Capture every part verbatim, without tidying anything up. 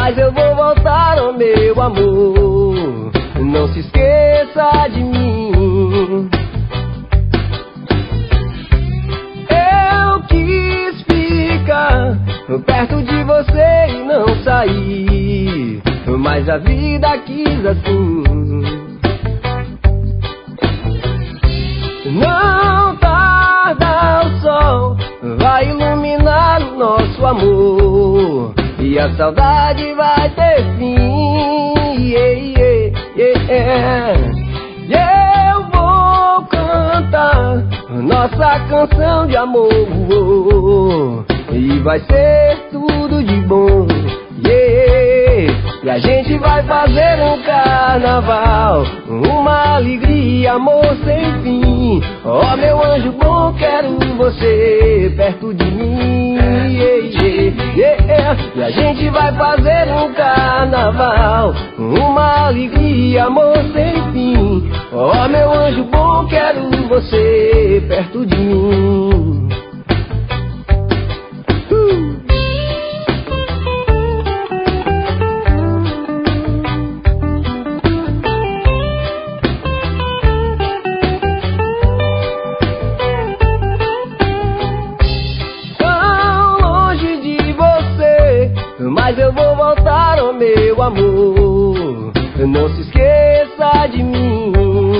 mas eu vou voltar, oh meu amor. Não se esqueça de mim. Eu quis ficar perto de você e não sair, mas a vida quis assim. Não tarda, o sol vai iluminar o nosso amor e a saudade vai ter fim. Yeah, yeah, yeah. E eu vou cantar nossa canção de amor e vai ser tudo de bom. Yeah. E a gente vai fazer um carnaval, uma alegria, amor sem fim. Oh meu anjo bom, quero você perto de mim. Yeah, yeah, yeah. E a gente vai fazer um carnaval, uma alegria, amor sem fim. Oh meu anjo bom, quero você perto de mim. Mas eu vou voltar, oh meu amor. Não se esqueça de mim.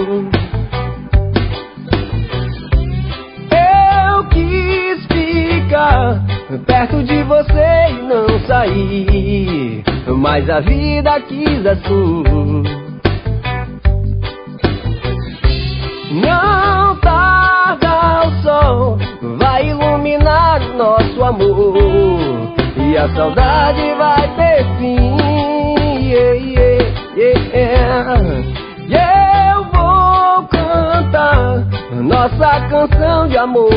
Eu quis ficar perto de você e não sair, mas a vida quis assim. Não tarda, o sol vai iluminar o nosso amor e a saudade vai ter fim. Yeah, yeah, yeah. E eu vou cantar nossa canção de amor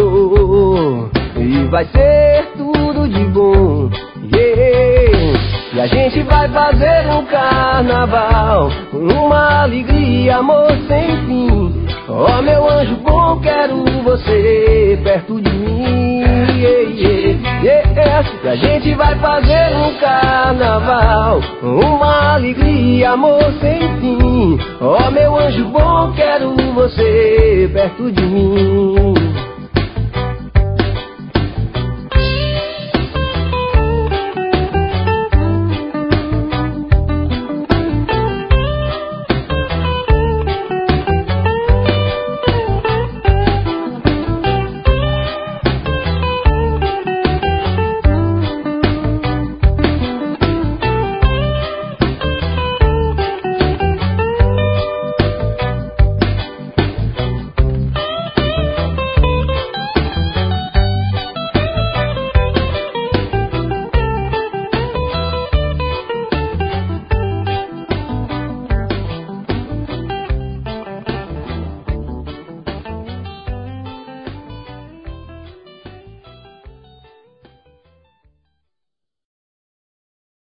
e vai ser tudo de bom. Yeah. E a gente vai fazer um carnaval, uma alegria, amor sem fim. Oh meu anjo bom, quero você perto de mim. Yeah, yeah, yeah. E a gente vai fazer um carnaval, uma alegria, amor sem fim. Oh meu anjo bom, quero você perto de mim.